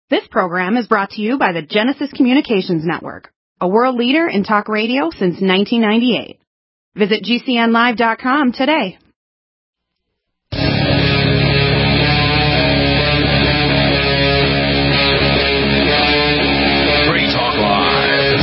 This program is brought to you by the Genesis Communications Network, a world leader in talk radio since 1998. Visit GCNlive.com today. Free Talk Live.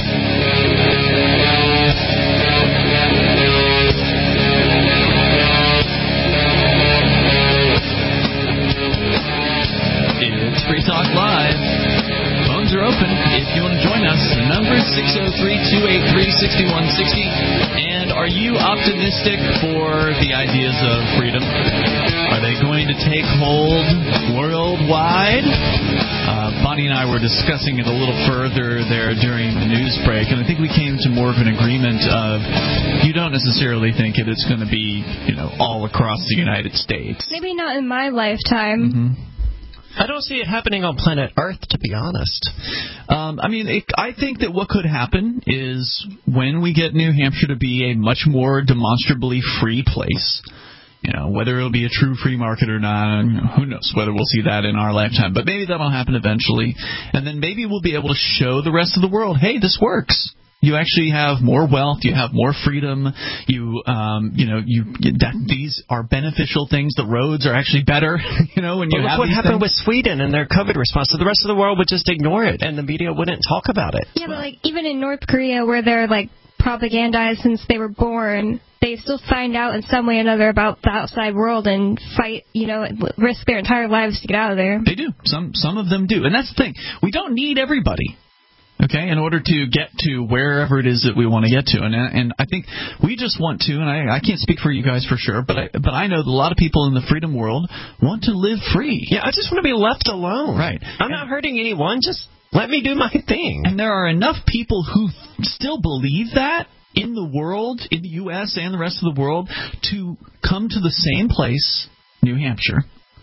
It's Free Talk Live. Phones are open if you want to join us. The number is 603-283-6160. And are you optimistic for the ideas of freedom? Are they going to take hold worldwide? Bonnie and I were discussing it a little further there during the news break, and I think we came to more of an agreement of you don't necessarily think it's going to be, all across the United States. Maybe not in my lifetime. Mm-hmm. I don't see it happening on planet Earth, to be honest. I think that what could happen is when we get New Hampshire to be a much more demonstrably free place, whether it'll be a true free market or not, who knows whether we'll see that in our lifetime. But maybe that'll happen eventually. And then maybe we'll be able to show the rest of the world, hey, this works. You actually have more wealth. You have more freedom. These are beneficial things. The roads are actually better. When you have what these happened things. with Sweden and their COVID response? So the rest of the world would just ignore it, and the media wouldn't talk about it. Yeah, but even in North Korea, where they're propagandized since they were born, they still find out in some way or another about the outside world and fight. Risk their entire lives to get out of there. They do. Some of them do, and that's the thing. We don't need everybody. Okay, in order to get to wherever it is that we want to get to. And I think we just want to, and I can't speak for you guys for sure, but I know that a lot of people in the freedom world want to live free. Yeah, I just want to be left alone. Right. I'm not hurting anyone. Just let me do my thing. And there are enough people who still believe that in the world, in the U.S. and the rest of the world, to come to the same place, New Hampshire,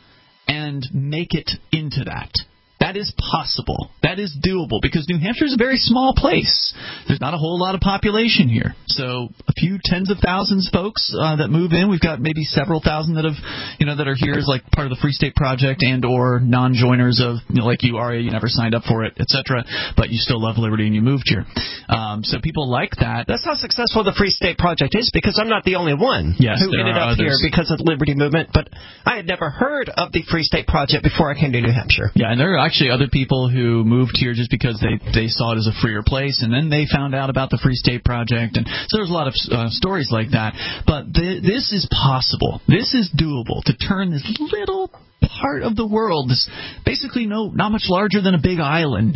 and make it into that. That is possible. That is doable because New Hampshire is a very small place. There's not a whole lot of population here. So a few tens of thousands folks that move in. We've got maybe several thousand that have, that are here as like part of the Free State Project and or non-joiners of, like you are, you never signed up for it, etc. But you still love liberty and you moved here. So people like that. That's how successful the Free State Project is because I'm not the only one who ended up here because of the Liberty Movement. But I had never heard of the Free State Project before I came to New Hampshire. Yeah, and there are actually other people who moved here just because they saw it as a freer place, and then they found out about the Free State Project, and so there's a lot of stories like that. But this is possible. This is doable to turn this little part of the world, this basically not much larger than a big island,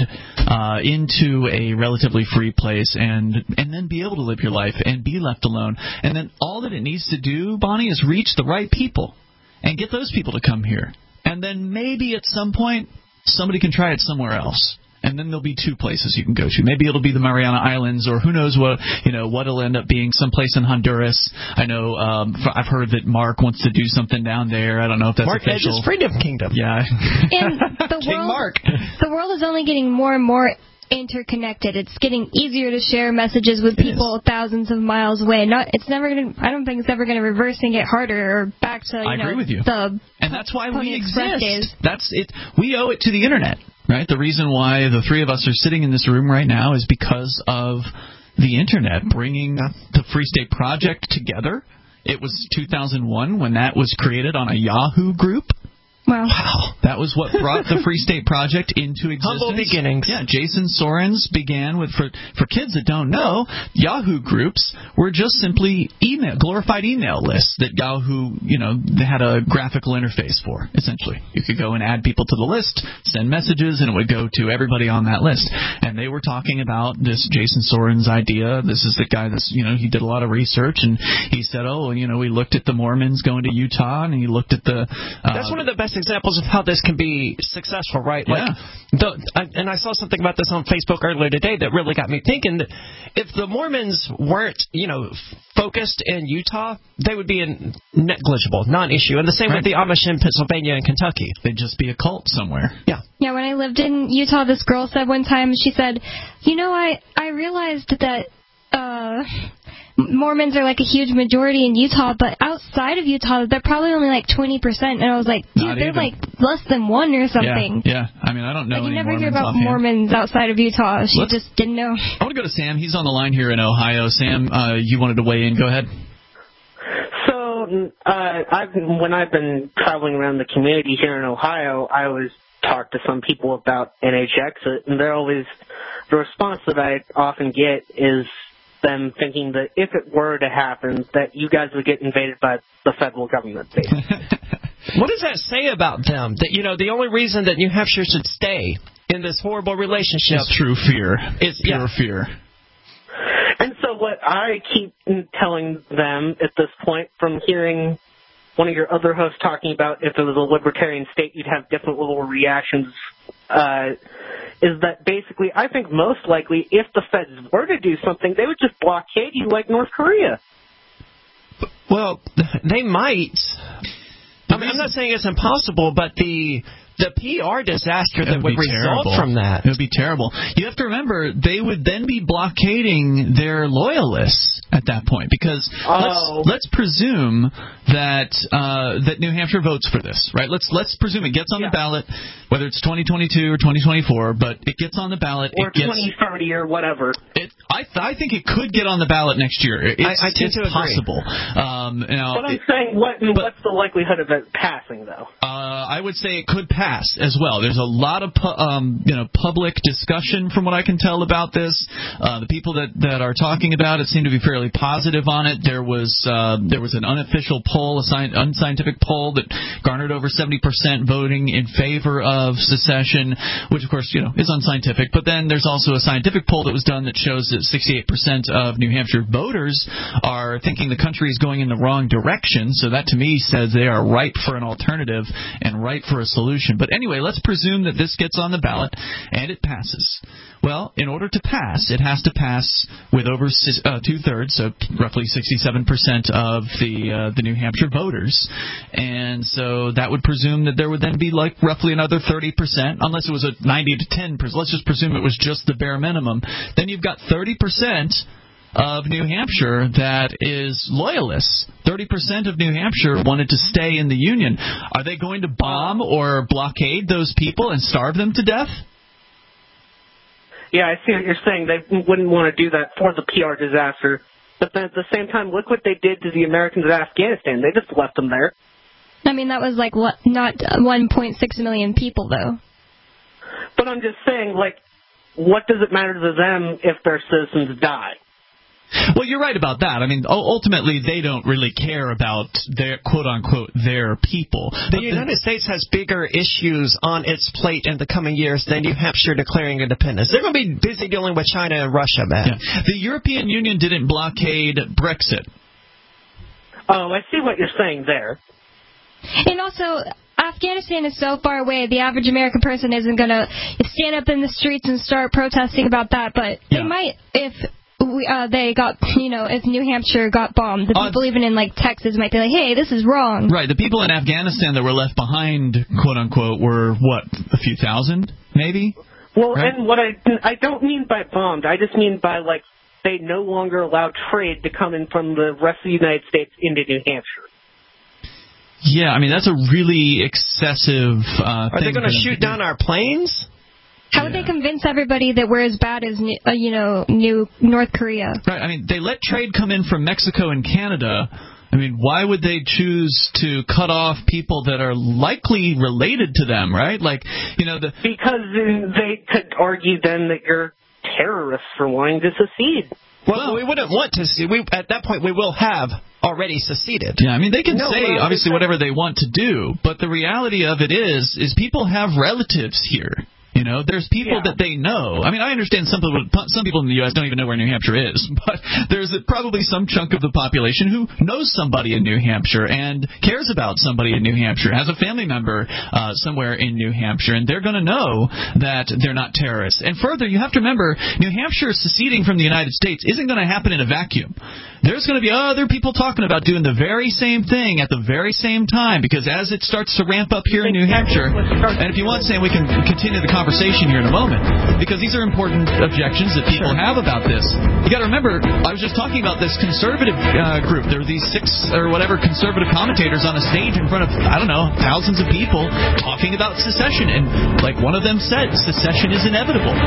into a relatively free place, and then be able to live your life and be left alone. And then all that it needs to do, Bonnie, is reach the right people and get those people to come here. And then maybe at some point somebody can try it somewhere else, and then there'll be two places you can go to. Maybe it'll be the Mariana Islands, or who knows what it'll end up being, someplace in Honduras. I know I've heard that Mark wants to do something down there. I don't know if that's Mark official. Edge's Freedom Kingdom. Yeah. And King Mark. The world is only getting more and more interconnected. It's getting easier to share messages with people thousands of miles away. I don't think it's ever going to reverse and get harder or back to I agree with you. And that's why we exist. Days. That's it. We owe it to the internet, right? The reason why the three of us are sitting in this room right now is because of the internet bringing the Free State Project together. It was 2001 when that was created on a Yahoo group. Wow. That was what brought the Free State Project into existence. Humble beginnings. Yeah, Jason Sorens began with, for kids that don't know, Yahoo groups were just simply glorified email lists that Yahoo, they had a graphical interface for, essentially. You could go and add people to the list, send messages, and it would go to everybody on that list. And they were talking about this Jason Sorens idea. This is the guy that's, he did a lot of research, and he said, we looked at the Mormons going to Utah, and he looked at the... That's one of the best examples of how this can be successful, right? And I saw something about this on Facebook earlier today that really got me thinking that if the Mormons weren't, focused in Utah, they would be negligible, non-issue. And the same with the Amish in Pennsylvania and Kentucky. They'd just be a cult somewhere. Yeah. Yeah, when I lived in Utah, this girl said one time, she said, I realized that Mormons are like a huge majority in Utah, but outside of Utah, they're probably only like 20%. And I was like, dude, they're like less than 1 or something. Yeah. I mean, I don't know. Like, you any never hear Mormons about offhand. Mormons outside of Utah. She just didn't know. I want to go to Sam. He's on the line here in Ohio. Sam, you wanted to weigh in. Go ahead. So, when I've been traveling around the community here in Ohio, I always talk to some people about NHX, and they're always, the response that I often get is them thinking that if it were to happen, that you guys would get invaded by the federal government, basically. What does that say about them? That, you know, the only reason that New Hampshire should stay in this horrible relationship is true fear. It's pure fear. And so what I keep telling them at this point, from hearing one of your other hosts talking about if it was a libertarian state, you'd have different little reactions, is that basically I think most likely if the feds were to do something, they would just blockade you like North Korea. Well, they might. I mean, I'm not saying it's impossible, but the PR disaster that would result from that. It would be terrible. You have to remember, they would then be blockading their loyalists at that point, because let's presume that New Hampshire votes for this, right? Let's presume it gets on the ballot, whether it's 2022 or 2024, but it gets on the ballot. Or 2030 or whatever. I think it could get on the ballot next year. I tend to agree. Possible. But I'm saying, what's the likelihood of it passing, though? I would say it could pass as well. There's a lot of public discussion, from what I can tell, about this. The people that are talking about it seem to be fairly positive on it. There was an unofficial poll, unscientific poll, that garnered over 70% voting in favor of secession, which of course is unscientific. But then there's also a scientific poll that was done that shows that 68% of New Hampshire voters are thinking the country is going in the wrong direction. So that to me says they are ripe for an alternative and ripe for a solution. But anyway, let's presume that this gets on the ballot and it passes. Well, in order to pass, it has to pass with over 2/3, so roughly 67% of the New Hampshire voters. And so that would presume that there would then be like roughly another 30%, unless it was a 90 to 10%. Let's just presume it was just the bare minimum. Then you've got 30% of New Hampshire that is loyalists. 30% of New Hampshire wanted to stay in the Union. Are they going to bomb or blockade those people and starve them to death? Yeah, I see what you're saying. They wouldn't want to do that for the PR disaster. But then at the same time, look what they did to the Americans in Afghanistan. They just left them there. I mean, that was like not 1.6 million people, though. But I'm just saying, like, what does it matter to them if their citizens die? Well, you're right about that. I mean, ultimately, they don't really care about their, quote-unquote, their people. The United States has bigger issues on its plate in the coming years than New Hampshire declaring independence. They're going to be busy dealing with China and Russia, man. Yeah. The European Union didn't blockade Brexit. Oh, I see what you're saying there. And also, Afghanistan is so far away, the average American person isn't going to stand up in the streets and start protesting about that, but they might if... if New Hampshire got bombed, the people even in like Texas might be like, hey, this is wrong. Right. The people in Afghanistan that were left behind, quote unquote, were what, a few thousand, maybe? Well, right? And what I don't mean by bombed, I just mean by like they no longer allow trade to come in from the rest of the United States into New Hampshire. Yeah, I mean that's a really excessive thing. Are they going to shoot down our planes? How would they convince everybody that we're as bad as, new North Korea? Right. I mean, they let trade come in from Mexico and Canada. I mean, why would they choose to cut off people that are likely related to them, right? Like, because they could argue then that you're terrorists for wanting to secede. Well, we wouldn't want to see. At that point, we will have already seceded. Yeah, I mean, they can say, obviously, whatever they want to do, but the reality of it is people have relatives here. There's people that they know. I mean, I understand some people in the U.S. don't even know where New Hampshire is, but there's probably some chunk of the population who knows somebody in New Hampshire and cares about somebody in New Hampshire, has a family member somewhere in New Hampshire, and they're going to know that they're not terrorists. And further, you have to remember, New Hampshire seceding from the United States isn't going to happen in a vacuum. there's going to be other people talking about doing the very same thing at the very same time, because as it starts to ramp up here in New Hampshire, and if you want, Sam, we can continue the conversation here in a moment, because these are important objections that people have about this. You got to remember, I was just talking about this conservative group. There were these 6 or whatever conservative commentators on a stage in front of, I don't know, thousands of people talking about secession, and like one of them said, secession is inevitable.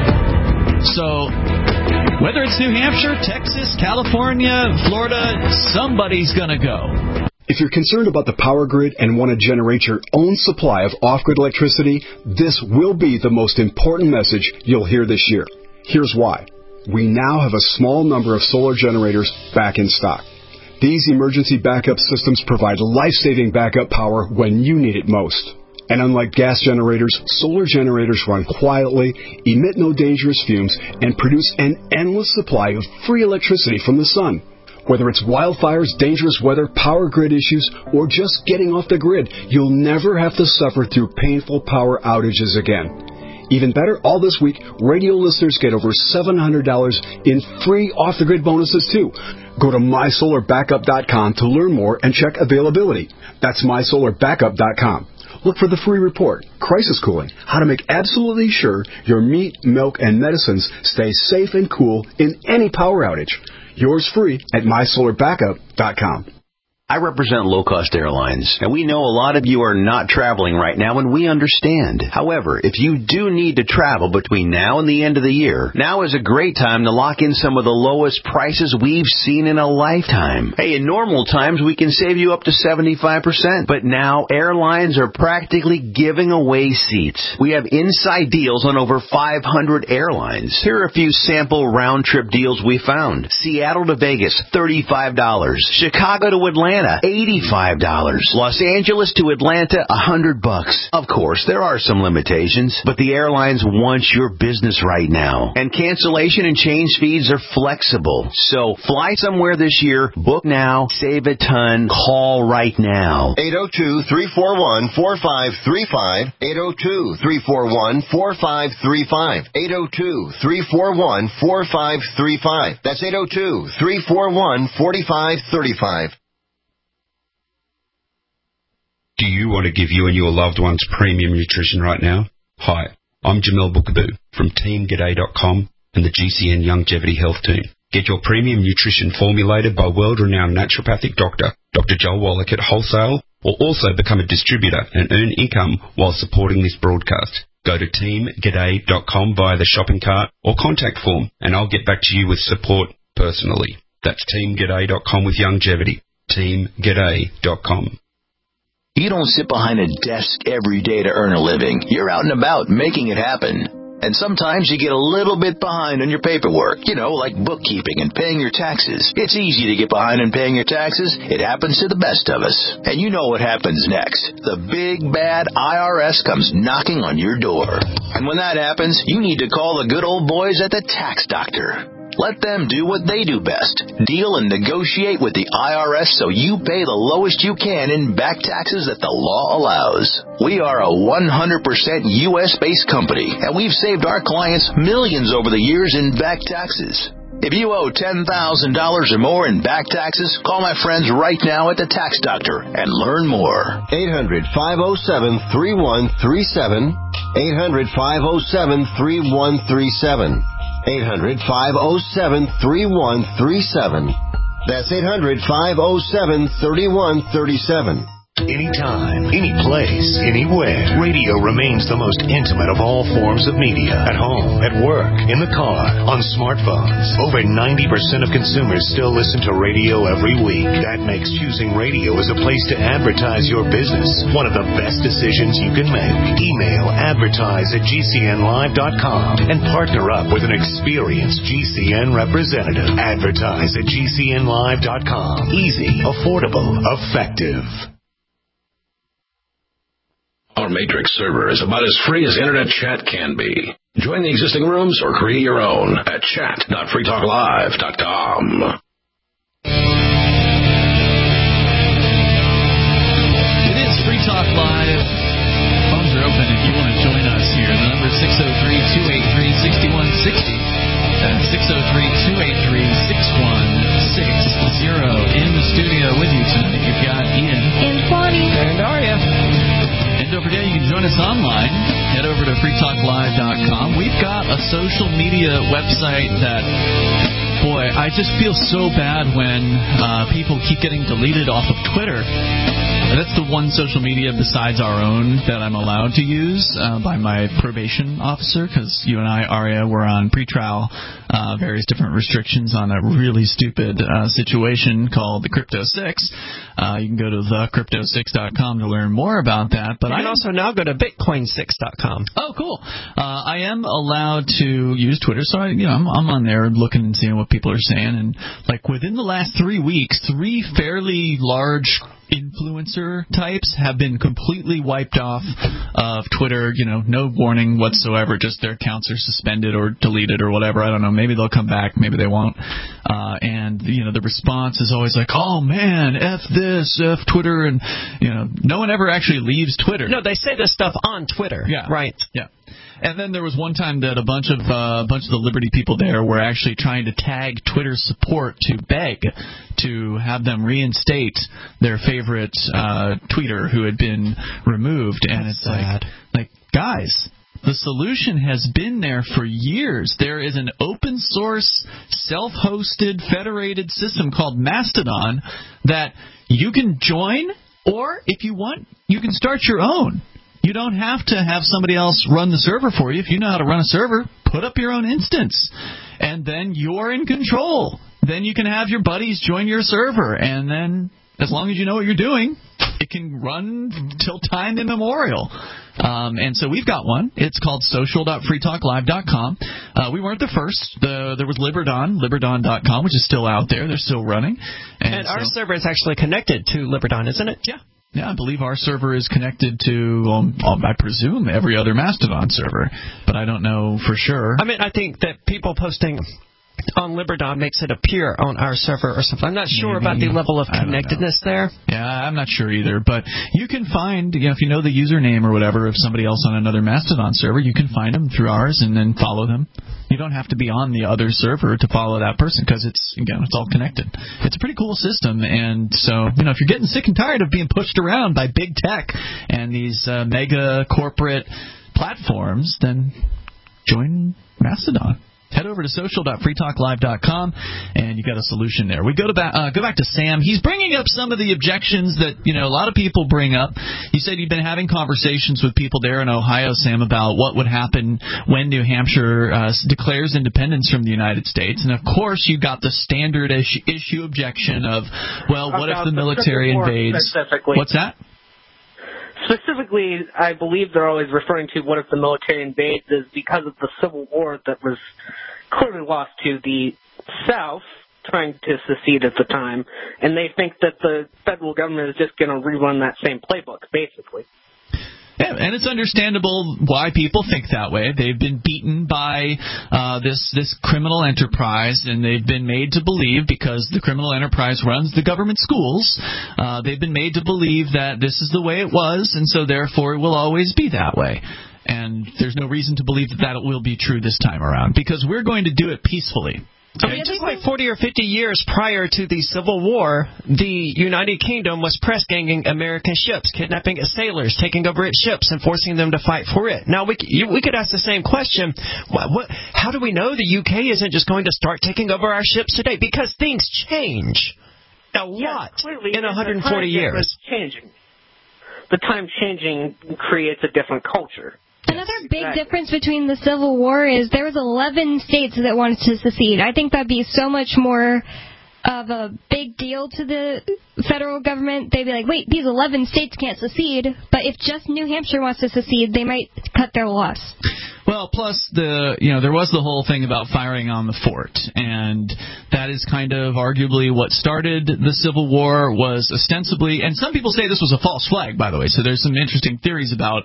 So whether it's New Hampshire, Texas, California, Florida, somebody's going to go. If you're concerned about the power grid and want to generate your own supply of off-grid electricity, this will be the most important message you'll hear this year. Here's why. We now have a small number of solar generators back in stock. These emergency backup systems provide life-saving backup power when you need it most. And unlike gas generators, solar generators run quietly, emit no dangerous fumes, and produce an endless supply of free electricity from the sun. Whether it's wildfires, dangerous weather, power grid issues, or just getting off the grid, you'll never have to suffer through painful power outages again. Even better, all this week, radio listeners get over $700 in free off-the-grid bonuses, too. Go to mysolarbackup.com to learn more and check availability. That's mysolarbackup.com. Look for the free report, Crisis Cooling, how to make absolutely sure your meat, milk, and medicines stay safe and cool in any power outage. Yours free at mysolarbackup.com. I represent low-cost airlines, and we know a lot of you are not traveling right now, and we understand. However, if you do need to travel between now and the end of the year, now is a great time to lock in some of the lowest prices we've seen in a lifetime. Hey, in normal times, we can save you up to 75%, but now airlines are practically giving away seats. We have inside deals on over 500 airlines. Here are a few sample round-trip deals we found. Seattle to Vegas, $35. Chicago to Atlanta, $85. Los Angeles to Atlanta, $100. Of course, there are some limitations, but the airlines want your business right now. And cancellation and change fees are flexible. So fly somewhere this year, book now, save a ton, call right now. 802-341-4535. 802-341-4535. 802-341-4535. That's 802-341-4535. Do you want to give you and your loved ones premium nutrition right now? Hi, I'm Jamel Bookaboo from TeamGaday.com and the GCN Longevity Health Team. Get your premium nutrition formulated by world-renowned naturopathic doctor, Dr. Joel Wallach at Wholesale, or also become a distributor and earn income while supporting this broadcast. Go to TeamGaday.com via the shopping cart or contact form, and I'll get back to you with support personally. That's TeamGaday.com with longevity. TeamGaday.com. You don't sit behind a desk every day to earn a living. You're out and about making it happen. And sometimes you get a little bit behind on your paperwork, like bookkeeping and paying your taxes. It's easy to get behind in paying your taxes. It happens to the best of us. And you know what happens next. The big, bad IRS comes knocking on your door. And when that happens, you need to call the good old boys at the Tax Doctor. Let them do what they do best. Deal and negotiate with the IRS so you pay the lowest you can in back taxes that the law allows. We are a 100% U.S.-based company, and we've saved our clients millions over the years in back taxes. If you owe $10,000 or more in back taxes, call my friends right now at the Tax Doctor and learn more. 800-507-3137. 800-507-3137. 800-507-3137. That's 800-507-3137. Anytime, any place, anywhere. Radio remains the most intimate of all forms of media. At home, at work, in the car, on smartphones. Over 90% of consumers still listen to radio every week. That makes choosing radio as a place to advertise your business one of the best decisions you can make. Email advertise@gcnlive.com and partner up with an experienced GCN representative. Advertise@gcnlive.com. Easy, affordable, effective. Our Matrix server is about as free as internet chat can be. Join the existing rooms or create your own at chat.freetalklive.com. It is Free Talk Live. Phones are open if you want to join us here. The number is 603-283-6160. That's 603-283-6160. social.freetalklive.com. We've got a social media website that, boy, I just feel so bad when people keep getting deleted off of Twitter. That's the one social media besides our own that I'm allowed to use by my probation officer, because you and I, Aria, were on pretrial, various different restrictions on a really stupid situation called the Crypto 6. You can go to thecrypto6.com to learn more about that. But you can also now go to bitcoin6.com. Oh, cool. I am allowed to use Twitter, so I'm on there looking and seeing what people are saying. And like within the last 3 weeks, 3 fairly large influencer types have been completely wiped off of Twitter, no warning whatsoever, just their accounts are suspended or deleted or whatever. I don't know, maybe they'll come back, maybe they won't. And the response is always like, oh man, F this, F Twitter, and no one ever actually leaves Twitter. No, they say this stuff on Twitter. Yeah. Right. Yeah. And then there was one time that a bunch of the Liberty people there were actually trying to tag Twitter support to beg to have them reinstate their favorite tweeter who had been removed. And That's it's sad. like guys, the solution has been there for years. There is an open source, self-hosted, federated system called Mastodon that you can join, or if you want, you can start your own. You don't have to have somebody else run the server for you. If you know how to run a server, put up your own instance, and then you're in control. Then you can have your buddies join your server, and then as long as you know what you're doing, it can run till time immemorial. And so we've got one. It's called social.freetalklive.com. We weren't the first. There was Liberdon.com, which is still out there. They're still running. And our server is actually connected to Liberdon, isn't it? Yeah. Yeah, I believe our server is connected to, I presume, every other Mastodon server, but I don't know for sure. I mean, I think that people posting on Liberdon makes it appear on our server or something. I'm not sure about the level of connectedness there. Yeah, I'm not sure either, but you can find, if you know the username or whatever of somebody else on another Mastodon server, you can find them through ours and then follow them. You don't have to be on the other server to follow that person because it's all connected. It's a pretty cool system, and so, if you're getting sick and tired of being pushed around by big tech and these mega corporate platforms, then join Mastodon. Head over to social.freetalklive.com, and you got a solution there. We go back to Sam. He's bringing up some of the objections that a lot of people bring up. He said you've been having conversations with people there in Ohio, Sam, about what would happen when New Hampshire declares independence from the United States. And of course, you got the standard issue objection of, well, what if the military invades? What's that? Specifically, I believe they're always referring to what if the military invades is because of the Civil War that was clearly lost to the South trying to secede at the time, and they think that the federal government is just going to rerun that same playbook, basically. Yeah, and it's understandable why people think that way. They've been beaten by this criminal enterprise, and they've been made to believe, because the criminal enterprise runs the government schools, they've been made to believe that this is the way it was, and so therefore it will always be that way. And there's no reason to believe that will be true this time around, because we're going to do it peacefully. Okay, just like 40 or 50 years prior to the Civil War, the United Kingdom was press-ganging American ships, kidnapping sailors, taking over its ships, and forcing them to fight for it. Now, we could ask the same question. How do we know the UK isn't just going to start taking over our ships today? Because things change a lot in 140 years. Changing. The time changing creates a different culture. Another big difference between the Civil War is there was 11 states that wanted to secede. I think that'd be so much more of a big deal to the federal government. They'd be like, wait, these 11 states can't secede, but if just New Hampshire wants to secede, they might cut their loss. Well, plus there was the whole thing about firing on the fort, and that is kind of arguably what started the Civil War, was ostensibly, and some people say this was a false flag, by the way, so there's some interesting theories about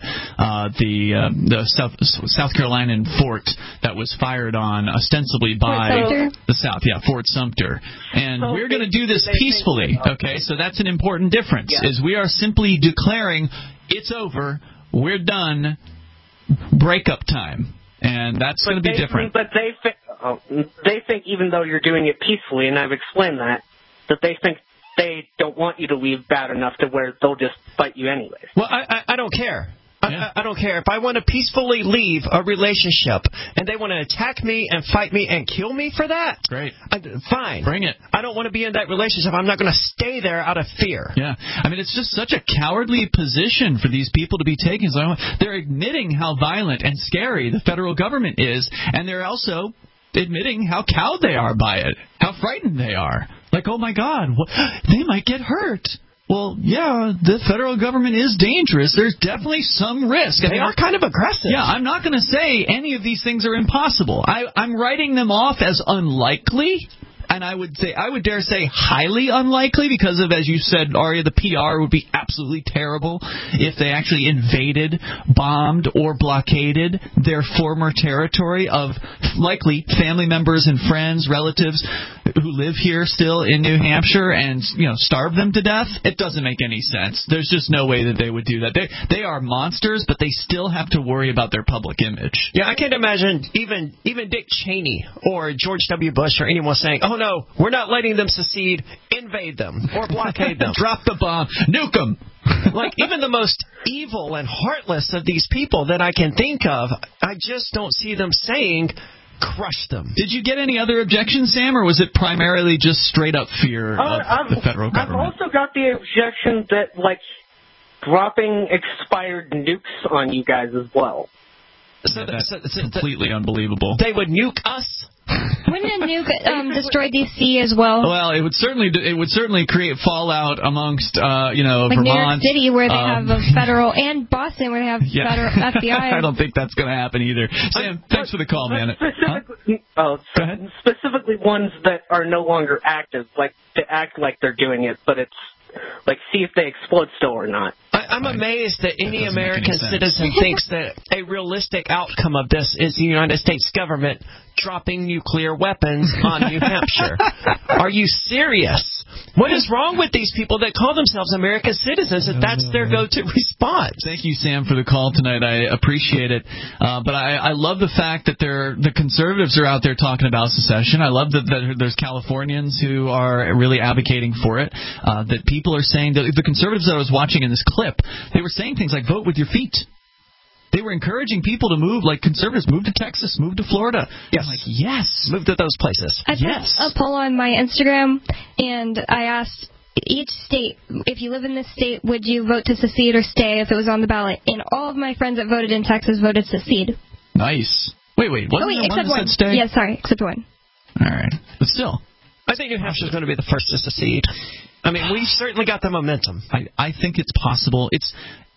the South Carolinian fort that was fired on ostensibly by the South, Fort Sumter. And we're going to do this peacefully, okay? So that's an important difference, is we are simply declaring it's over, we're done, breakup time, and that's going to be different. But they think even though you're doing it peacefully, and I've explained that they think they don't want you to leave bad enough to where they'll just fight you anyways. Well, I don't care. I don't care. If I want to peacefully leave a relationship and they want to attack me and fight me and kill me for that, great. Fine. Bring it. I don't want to be in that relationship. I'm not going to stay there out of fear. Yeah. I mean, it's just such a cowardly position for these people to be taking. So they're admitting how violent and scary the federal government is, and they're also admitting how cowed they are by it, how frightened they are. Like, oh, my God, they might get hurt. Well, yeah, the federal government is dangerous. There's definitely some risk. They are kind of aggressive. Yeah, I'm not going to say any of these things are impossible. I'm writing them off as unlikely. And I would dare say highly unlikely because of, as you said, Aria, the PR would be absolutely terrible if they actually invaded, bombed, or blockaded their former territory of likely family members and friends, relatives who live here still in New Hampshire and, starve them to death. It doesn't make any sense. There's just no way that they would do that. They are monsters, but they still have to worry about their public image. Yeah, I can't imagine even Dick Cheney or George W. Bush or anyone saying, oh, no, we're not letting them secede, invade them, or blockade them. Drop the bomb, nuke them. Like, even the most evil and heartless of these people that I can think of, I just don't see them saying, crush them. Did you get any other objections, Sam, or was it primarily just straight-up fear of the federal government? I've also got the objection that, dropping expired nukes on you guys as well. That's completely unbelievable. They would nuke us? Wouldn't a nuke destroy D.C. as well? Well, it would certainly create fallout amongst like Vermont, New York City, where they have a federal, and Boston, where they have federal FBI. I don't think that's going to happen either. Sam, thanks for the call, man. Go ahead. Specifically ones that are no longer active, to act like they're doing it, but it's see if they explode still or not. I'm amazed that any American citizen thinks that a realistic outcome of this is the United States government dropping nuclear weapons on New Hampshire. Are you serious? What is wrong with these people that call themselves American citizens if that's their go-to response? Thank you, Sam, for the call tonight. I appreciate it. But I love the fact that the conservatives are out there talking about secession. I love that there's Californians who are really advocating for it, that people are saying that the conservatives that I was watching in this clip, they were saying things like vote with your feet. They were encouraging people to move, like conservatives, move to Texas, move to Florida. Yes. Yes. Move to those places. I put a poll on my Instagram, and I asked each state, if you live in this state, would you vote to secede or stay if it was on the ballot? And all of my friends that voted in Texas voted secede. Nice. Wait. Wasn't there one that said stay? Yeah, sorry, except one. All right. But still. I think New Hampshire's going to be the first to secede. I mean, we've certainly got the momentum. I think it's possible. It's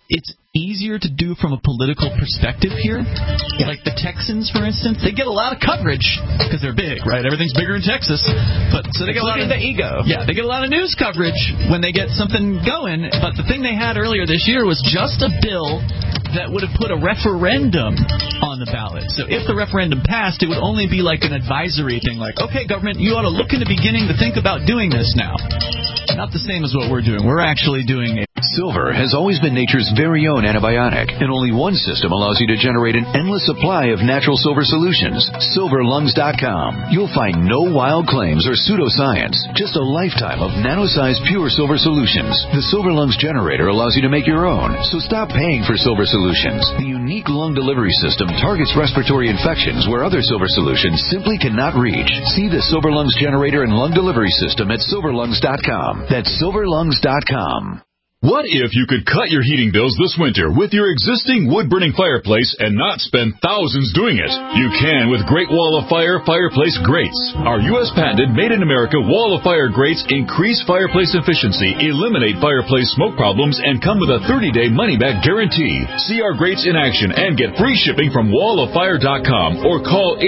easier to do from a political perspective here. Yeah. Like the Texans, for instance, they get a lot of coverage because they're big, right? Everything's bigger in Texas, so they get a lot of the ego. Yeah, they get a lot of news coverage when they get something going. But the thing they had earlier this year was just a bill that would have put a referendum on the ballot. So if the referendum passed, it would only be like an advisory thing, like, okay, government, you ought to look in the beginning to think about doing this now. Not the same as what we're doing. We're actually doing it. Silver has always been nature's very own antibiotic, and only one system allows you to generate an endless supply of natural silver solutions. SilverLungs.com. You'll find no wild claims or pseudoscience, just a lifetime of nano-sized pure silver solutions. The Silver Lungs generator allows you to make your own, so stop paying for silver solutions. The unique lung delivery system targets respiratory infections where other silver solutions simply cannot reach. See the Silver Lungs generator and lung delivery system at SilverLungs.com. That's SilverLungs.com. What if you could cut your heating bills this winter with your existing wood-burning fireplace and not spend thousands doing it? You can with Great Wall of Fire fireplace grates. Our U.S. patented made-in-America Wall of Fire grates increase fireplace efficiency, eliminate fireplace smoke problems, and come with a 30-day money-back guarantee. See our grates in action and get free shipping from walloffire.com or call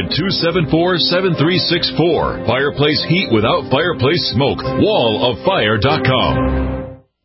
800-274-7364. Fireplace heat without fireplace smoke. walloffire.com.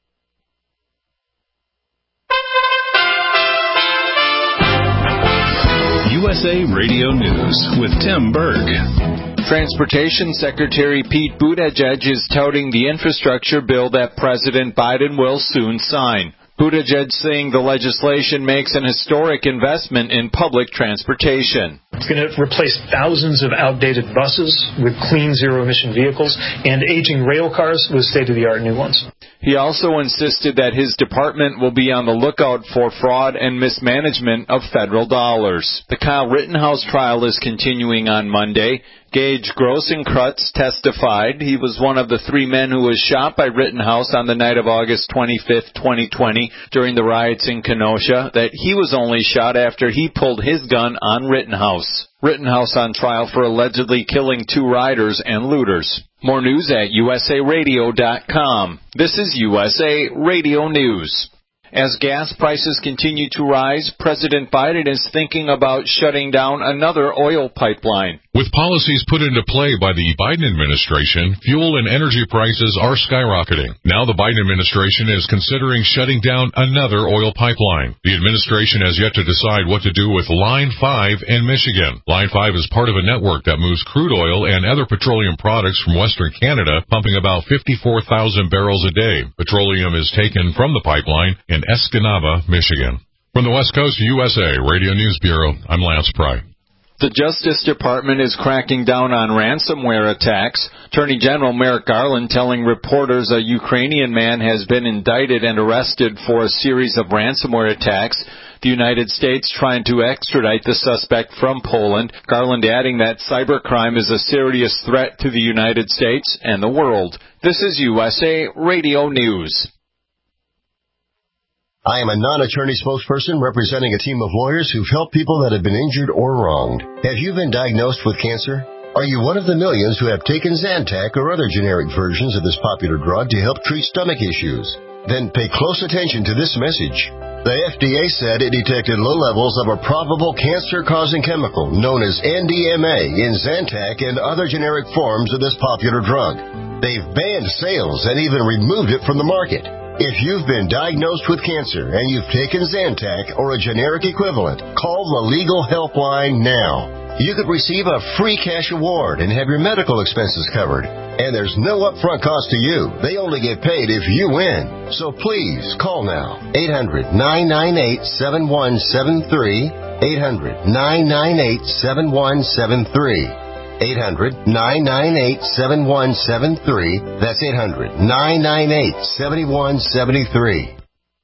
USA Radio News with Tim Berg. Transportation Secretary Pete Buttigieg is touting the infrastructure bill that President Biden will soon sign. Buttigieg saying the legislation makes an historic investment in public transportation. It's going to replace thousands of outdated buses with clean zero-emission vehicles and aging rail cars with state-of-the-art new ones. He also insisted that his department will be on the lookout for fraud and mismanagement of federal dollars. The Kyle Rittenhouse trial is continuing on Monday. Gage Grossenkreutz testified. He was one of the 3 men who was shot by Rittenhouse on the night of August 25, 2020, during the riots in Kenosha, that he was only shot after he pulled his gun on Rittenhouse. Rittenhouse on trial for allegedly killing 2 rioters and looters. More news at usaradio.com. This is USA Radio News. As gas prices continue to rise, President Biden is thinking about shutting down another oil pipeline. With policies put into play by the Biden administration, fuel and energy prices are skyrocketing. Now the Biden administration is considering shutting down another oil pipeline. The administration has yet to decide what to do with Line 5 in Michigan. Line 5 is part of a network that moves crude oil and other petroleum products from Western Canada, pumping about 54,000 barrels a day. Petroleum is taken from the pipeline in Escanaba, Michigan. From the West Coast USA Radio News Bureau, I'm Lance Pry. The Justice Department is cracking down on ransomware attacks. Attorney General Merrick Garland telling reporters a Ukrainian man has been indicted and arrested for a series of ransomware attacks. The United States trying to extradite the suspect from Poland. Garland adding that cybercrime is a serious threat to the United States and the world. This is USA Radio News. I am a non-attorney spokesperson representing a team of lawyers who've helped people that have been injured or wronged. Have you been diagnosed with cancer? Are you one of the millions who have taken Zantac or other generic versions of this popular drug to help treat stomach issues? Then pay close attention to this message. The FDA said it detected low levels of a probable cancer-causing chemical known as NDMA in Zantac and other generic forms of this popular drug. They've banned sales and even removed it from the market. If you've been diagnosed with cancer and you've taken Zantac or a generic equivalent, call the legal helpline now. You could receive a free cash award and have your medical expenses covered. And there's no upfront cost to you. They only get paid if you win. So please call now. 800-998-7173. 800-998-7173. 800-998-7173. That's 800-998-7173.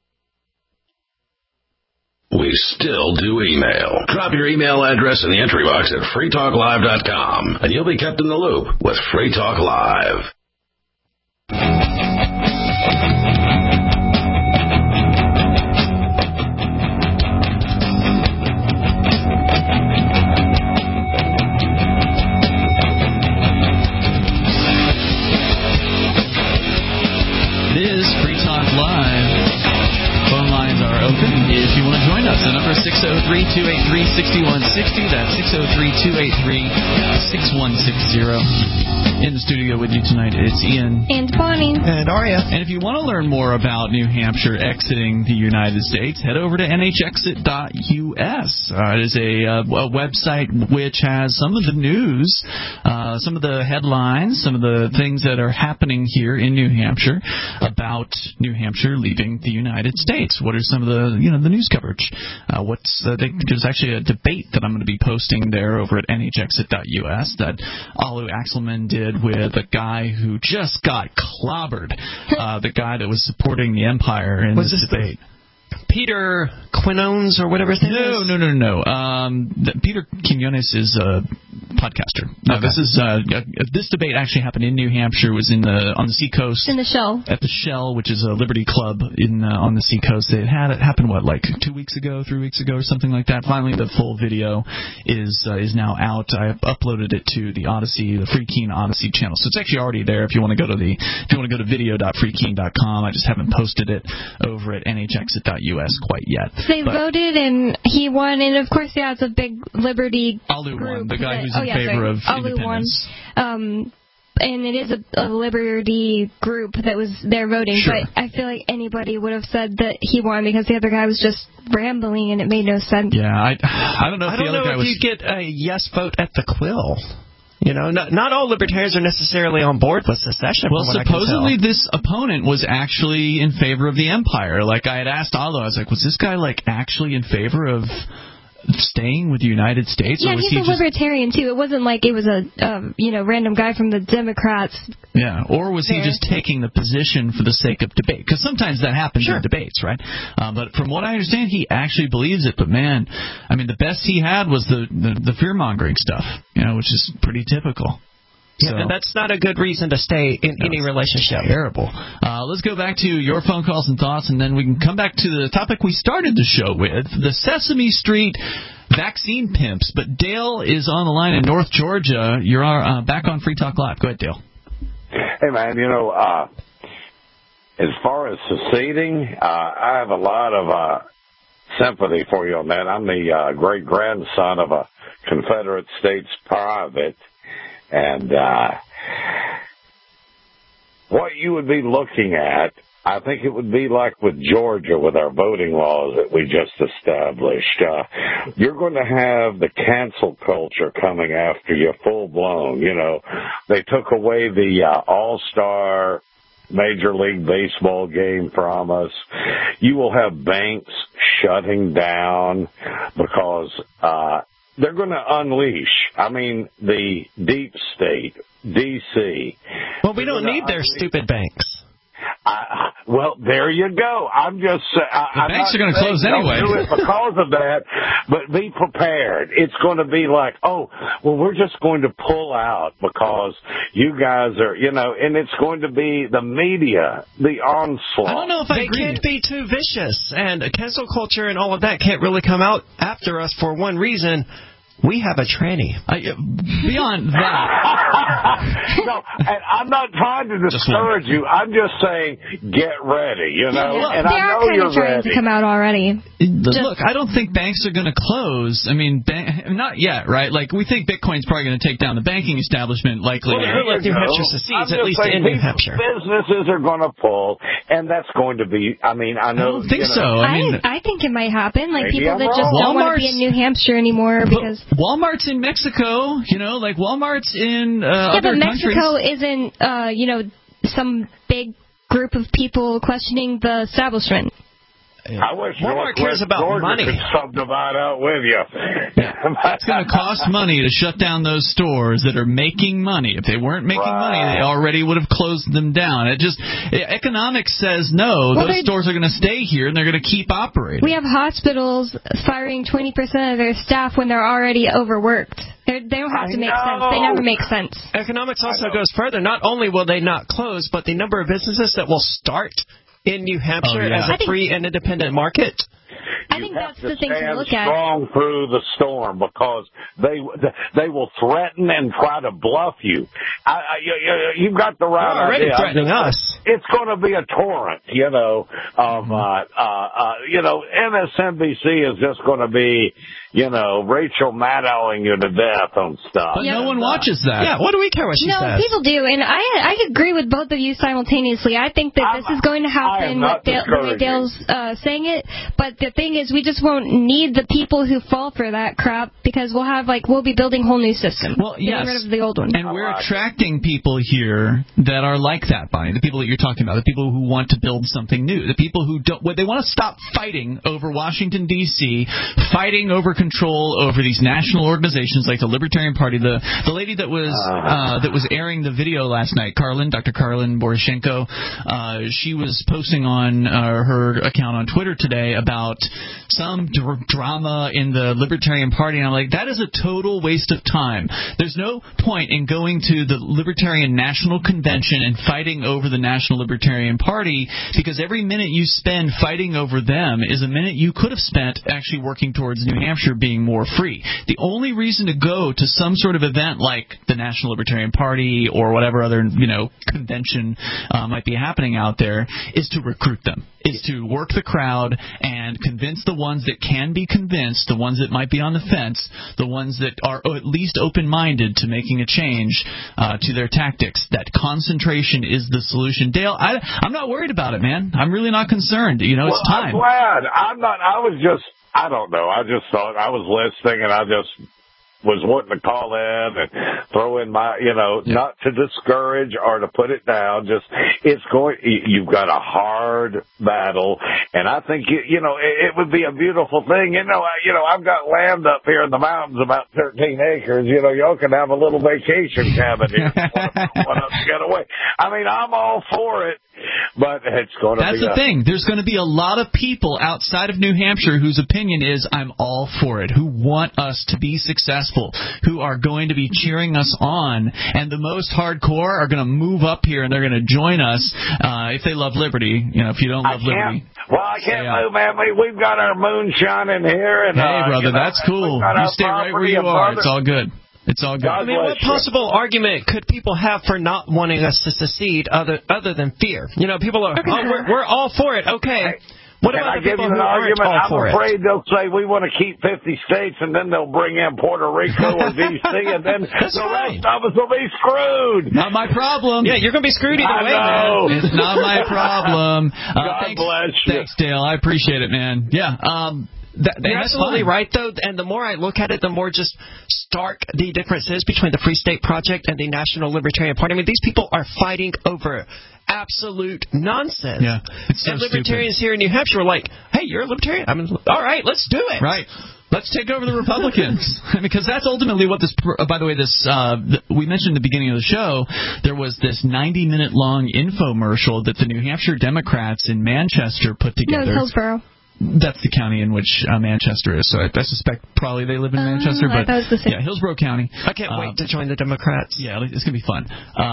We still do email. Drop your email address in the entry box at freetalklive.com, and you'll be kept in the loop with Free Talk Live. If you want to join us, the number is 603-283-6160. That's 603-283-6160. In the studio with you tonight, it's Ian. And Bonnie. And Aria. And if you want to learn more about New Hampshire exiting the United States, head over to nhexit.us. It is a website which has some of the news, some of the headlines, some of the things that are happening here in New Hampshire about New Hampshire leaving the United States. What are some of the the news coverage? There's actually a debate that I'm going to be posting there over at nhexit.us that Alu Axelman did with a guy who just got clobbered, the guy that was supporting the Empire in this debate. Peter Quinones or whatever his name is? No. Peter Quinones is a podcaster. No, okay. This debate actually happened in New Hampshire. It was on the Seacoast. In the Shell. At the Shell, which is a Liberty Club on the Seacoast. It happened, 3 weeks ago, or something like that. Finally, the full video is now out. I uploaded it to the Odyssey, the Free Keene Odyssey channel. So it's actually already there if you want to go to video.freekeene.com. I just haven't posted it over at nhexit.us quite yet. They voted and he won, and of course, it's a big Liberty Alu group. won, the guy who's in favor of independence. Alu won. And it is a Liberty group that was there voting, sure. But I feel like anybody would have said that he won because the other guy was just rambling and it made no sense. Yeah, I don't know if the other guy was... you get a yes vote at the Quill. Not all libertarians are necessarily on board with secession. Well, supposedly this opponent was actually in favor of the Empire. Like, I had asked Aldo, I was like, was this guy, actually in favor of staying with the United States? Yeah, or was he's a libertarian, too. It wasn't like it was a random guy from the Democrats. Yeah, or was he just taking the position for the sake of debate? Because sometimes that happens in debates, right? But from what I understand, he actually believes it. But, man, I mean, the best he had was the fear-mongering stuff, which is pretty typical. Yeah, and that's not a good reason to stay in any relationship. Terrible. Let's go back to your phone calls and thoughts, and then we can come back to the topic we started the show with, the Sesame Street vaccine pimps. But Dale is on the line in North Georgia. You're back on Free Talk Live. Go ahead, Dale. Hey, man, as far as seceding, I have a lot of sympathy for you on that. I'm the great-grandson of a Confederate States private. And what you would be looking at, I think it would be like with Georgia with our voting laws that we just established. You're going to have the cancel culture coming after you full-blown. They took away the all-star Major League Baseball game from us. You will have banks shutting down because they're going to unleash, the deep state, D.C. Well, we don't need their stupid banks. Well, there you go. I'm just the banks are going to close anyway. Don't do it because of that, but be prepared. It's going to be like, we're just going to pull out because you guys are, and it's going to be the media, the onslaught. I don't know if they can't be too vicious, and cancel culture and all of that can't really come out after us for one reason. We have a tranny. Beyond that. No, and I'm not trying to discourage you. I'm just saying, get ready, and I know you're ready. To come out already. Look, I don't think banks are going to close. Not yet, right? Like, we think Bitcoin's probably going to take down the banking establishment, likely. Well, New Hampshire secedes, at least in New Hampshire. Businesses are going to pull, and that's going to be, I know. I don't think so. I think it might happen. Like, people that just don't want to be in New Hampshire anymore because... Walmart's in Mexico, like Walmart's in other countries. Mexico isn't, some big group of people questioning the establishment. I wish Walmart cares about Georgia money. Could subdivide out with you. It's going to cost money to shut down those stores that are making money. If they weren't making money, they already would have closed them down. Economics says no. Those stores are going to stay here and they're going to keep operating. We have hospitals firing 20% of their staff when they're already overworked. They don't have to make sense. They never make sense. Economics also goes further. Not only will they not close, but the number of businesses that will start in New Hampshire as a free and independent market. I think that's the thing to look at. Strong through the storm because they will threaten and try to bluff you. You've got the right They're already idea. Threatening us. It's going to be a torrent, of MSNBC is just going to be, Rachel Maddowing you to death on stuff. But no one watches that. Yeah, what do we care what she says? No, people do, and I agree with both of you simultaneously. I think that this is going to happen with the way Dale's saying it, but the thing is we just won't need the people who fall for that crap because we'll be building a whole new system. Well, yes. Getting rid of the old one. And we're attracting people here that are like that, Bonnie, the people that you're talking about, the people who want to build something new, the people who they want to stop fighting over Washington, D.C., fighting over control over these national organizations like the Libertarian Party. The lady that was airing the video last night, Dr. Karlin Boroshenko, she was posting on her account on Twitter today about some drama in the Libertarian Party, and I'm like, that is a total waste of time. There's no point in going to the Libertarian National Convention and fighting over the National Libertarian Party, because every minute you spend fighting over them is a minute you could have spent actually working towards New Hampshire being more free. The only reason to go to some sort of event like the National Libertarian Party or whatever other convention might be happening out there is to recruit them, is to work the crowd and convince the ones that can be convinced, the ones that might be on the fence, the ones that are at least open-minded to making a change to their tactics. That concentration is the solution. Dale, I'm not worried about it, man. I'm really not concerned. It's time. I'm glad. I don't know. I just thought I was listening and I just was wanting to call in and throw in my, not to discourage or to put it down. Just, you've got a hard battle. And I think, it would be a beautiful thing. I've got land up here in the mountains, about 13 acres. Y'all can have a little vacation cabin here. Want to get away. I mean, I'm all for it, but it's going to be... That's the thing. There's going to be a lot of people outside of New Hampshire whose opinion is, I'm all for it, who want us to be successful, who are going to be cheering us on, and the most hardcore are going to move up here and they're going to join us if they love liberty. If you don't love liberty... Well, I can't move, man. We've got our moonshine in here. And, hey, brother, that's cool. You stay right where you are. It's all good. It's all good. I mean, what possible argument could people have for not wanting us to secede other than fear? People are, we're all for it. Okay. What about the people who aren't all for it? I'm afraid they'll say we want to keep 50 states, and then they'll bring in Puerto Rico or D.C., and then the rest of us will be screwed. Not my problem. Yeah, you're going to be screwed either way, man. It's not my problem. God bless you. Thanks, Dale. I appreciate it, man. Yeah. You're absolutely right, though, and the more I look at it, the more just stark the difference is between the Free State Project and the National Libertarian Party. I mean, these people are fighting over absolute nonsense. Yeah, it's so and libertarians here in New Hampshire are like, hey, you're a libertarian? I mean, all right, let's do it. Right. Let's take over the Republicans. Because that's ultimately what this, by the way, we mentioned at the beginning of the show, there was this 90-minute long infomercial that the New Hampshire Democrats in Manchester put together. No, Hillsborough. That's the county in which Manchester is, so I suspect probably they live in Manchester. But I thought it was the same. Yeah, Hillsborough County. I can't wait to join the Democrats. Yeah, it's going to be fun.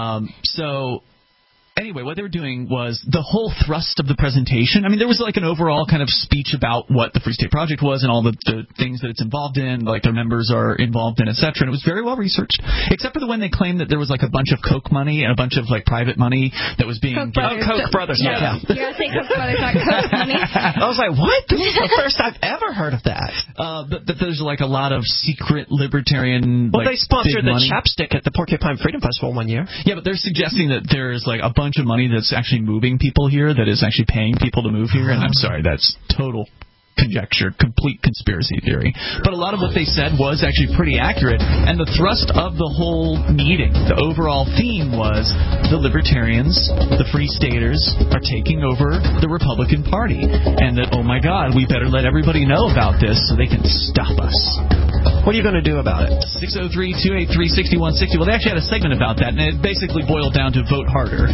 So anyway, what they were doing was the whole thrust of the presentation. I mean, there was like an overall kind of speech about what the Free State Project was and all the things that it's involved in, like their members are involved in, etc. And it was very well researched, except for the when they claimed that there was like a bunch of Koch money and a bunch of like private money that was being Koch brothers. Yeah. You gotta say Koch brothers, not Koch money. I was like, what? This is the first I've ever heard of that. But there's like a lot of secret libertarian. Well, they sponsored the chapstick at the Porcupine Freedom Festival one year. Yeah, but they're suggesting that there's like a bunch of money that's actually moving people here, that is actually paying people to move here, and I'm sorry, that's total conjecture, complete conspiracy theory. But a lot of what they said was actually pretty accurate, and the thrust of the whole meeting, the overall theme was the libertarians, the free staters, are taking over the Republican Party, and that, oh my God, we better let everybody know about this so they can stop us. What are you going to do about it? 603-283-6160. Well, they actually had a segment about that, and it basically boiled down to vote harder.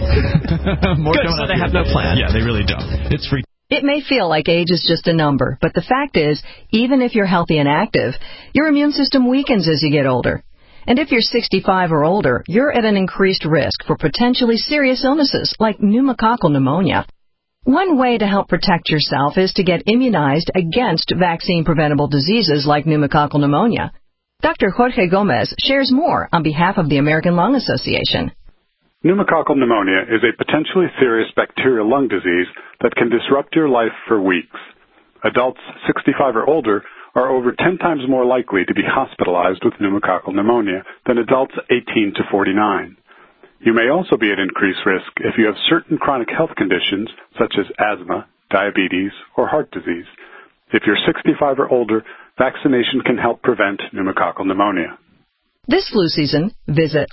Good, so they have no plan. Yeah, they really don't. It's free. It may feel like age is just a number, but the fact is, even if you're healthy and active, your immune system weakens as you get older. And if you're 65 or older, you're at an increased risk for potentially serious illnesses like pneumococcal pneumonia. One way to help protect yourself is to get immunized against vaccine-preventable diseases like pneumococcal pneumonia. Dr. Jorge Gomez shares more on behalf of the American Lung Association. Pneumococcal pneumonia is a potentially serious bacterial lung disease that can disrupt your life for weeks. Adults 65 or older are over 10 times more likely to be hospitalized with pneumococcal pneumonia than adults 18 to 49. You may also be at increased risk if you have certain chronic health conditions such as asthma, diabetes, or heart disease. If you're 65 or older, vaccination can help prevent pneumococcal pneumonia. This flu season, visit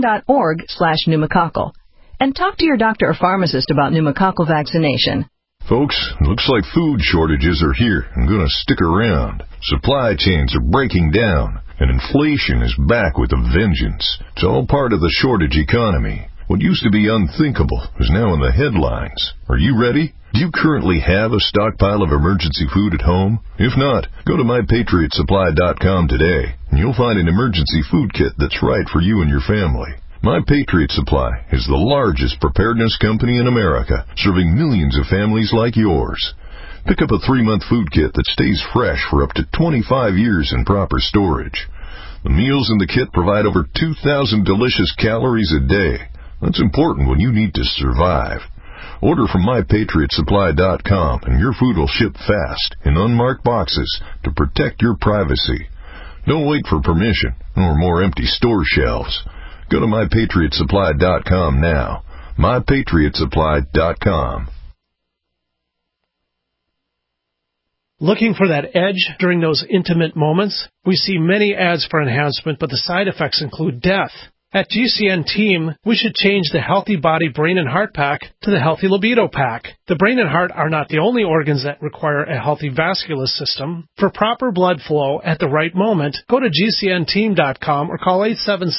lung.org/pneumococcal and talk to your doctor or pharmacist about pneumococcal vaccination. Folks, looks like food shortages are here and going to stick around. Supply chains are breaking down, and inflation is back with a vengeance. It's all part of the shortage economy. What used to be unthinkable is now in the headlines. Are you ready? Do you currently have a stockpile of emergency food at home? If not, go to MyPatriotSupply.com today, and you'll find an emergency food kit that's right for you and your family. My Patriot Supply is the largest preparedness company in America, serving millions of families like yours. Pick up a 3-month food kit that stays fresh for up to 25 years in proper storage. The meals in the kit provide over 2,000 delicious calories a day. That's important when you need to survive. Order from MyPatriotSupply.com and your food will ship fast in unmarked boxes to protect your privacy. Don't wait for permission or more empty store shelves. Go to MyPatriotSupply.com now. MyPatriotSupply.com. Looking for that edge during those intimate moments? We see many ads for enhancement, but the side effects include death. At GCN Team, we should change the Healthy Body, Brain, and Heart Pack to the Healthy Libido Pack. The brain and heart are not the only organs that require a healthy vascular system. For proper blood flow at the right moment, go to GCNteam.com or call